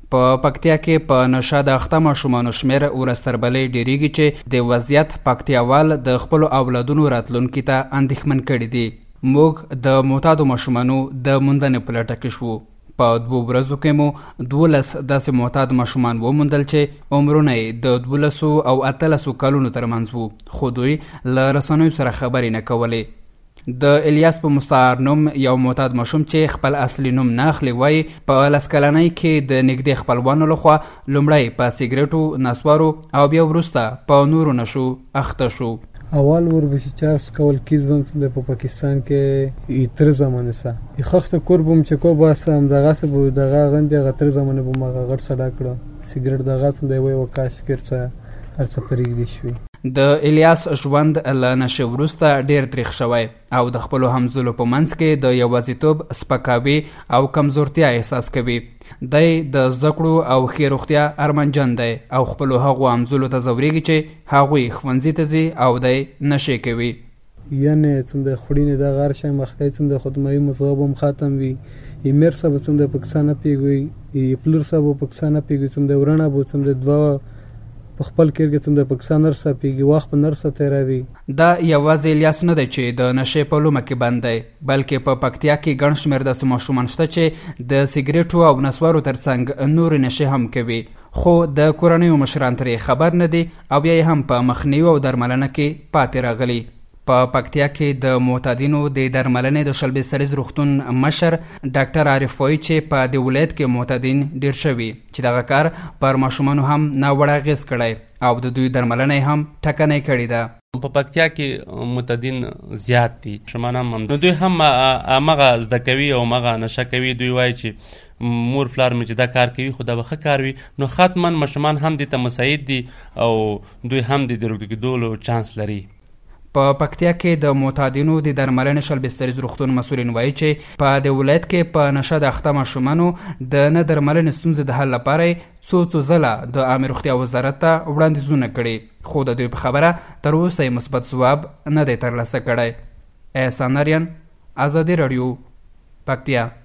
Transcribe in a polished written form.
په پکتیا کې په نشه د اخته ماشومانو شمېر ورځ تر بلې ډېرېږي چې د وضعیت پکتیاوال د خپلو اولادونو راتلونکي ته اندېښمن کړي دي. موږ د معتادو ماشومانو د موندنې په لټه کې شوو. په 2 ورځو کې مو 12 داسې معتاد ماشومان وموندل چې عمرونه یې د 12 او 18 کلونو ترمنځ وو، خو دوی له رسنیو سره خبرې نه کولې. د الیاس په مستعار نوم یو معتاد ماشوم چې خپل اصلي نوم نه اخلي وایي په 10 کلنۍ کې د نږدې خپلوانو لخوا لومړی په سیګریټو، نسوارو او بیا وروسته په نورو نشو اخته شو. اول وربشی چارس کول کیزم د په پاکستان کې ایتر زمانه سه خخته قربم چې کو باسم دغه سبو دغه غندې غتر زمانه بو مغه غړ سلا کړه سیګریټ دغه سم دی وای وکاش کړڅه هرڅه پرېږدي شوی. د الیاس ژوند له نشې وروسته ډېر تریخ شوی او د خپلو همزولو په منځ کې د یوازیتوب، سپکاوي او کمزورتیا احساس کوي. دی د زده کړو او ښې روغتیا ارمنجن دی او خپلو هغو همزولو ته ځورېږي چې هغوی ښوونځي ته ځي او دی نشې کوي. یعنی څوم د خورینې د غار شای مخکې څوم د خدمایي مذهب هم ختم وي ایمر صاحب څوم د پاکستان پیګوي پلور صاحب پاکستان پیګوي څوم د ورانه بو څوم د دوا په خپل کې څوم د پاکستان نرسه پیګي واخ په نرسه تیراوي. دا یوازې الیاس نه دی چې د نشې په لومه کې بند دی، بلکې په پکتیا کې ګڼ شمېر داسې ماشومان شته چې د سیګریټو او نسوارو ترڅنګ نورې نشې هم کوي، خو د کورنیو مشران ترې خبر نه دي او بیا یې هم په مخنیوي او درملنه کې پاتې راغلي. په پکتیا کې د معتادینو د درملنې د شلبي سریز روغتون مشر ډاکټر عارف وایي چې په دې ولایت کې معتادین ډېر شوي چې دغه کار پر ماشومانو هم ناوړه اغېز کړی او د دوی درملنه هم ټکنۍ کړې ده. په پکتیا کې معتادین زیات دي، شمان هم نو دوی هم هغه زده کوي او هغه نشه کوي. دوی وایي چې مور پلار مې چې دا کار کوي خو دا به ښه کار وي، نو حتما ماشومان هم دې ته مساعد دي او دوی هم د روغ کېدلو چانس لري. په پکتیا کې د معتادینو د درملنې شلبي سریز روغتون مسؤلین وایي چې په دې ولایت کې په نشه د اخته ماشومانو د نه درملنې ستونزې د حل لپاره څو ځله د عامه روغتیا وزارت ته وړاندیزونه کړي، خو د دوی په خبره تر اوسه یې مثبت ځواب نه دی ترلاسه کړی. احسان اریان، ازادي راډیو، پکتیا.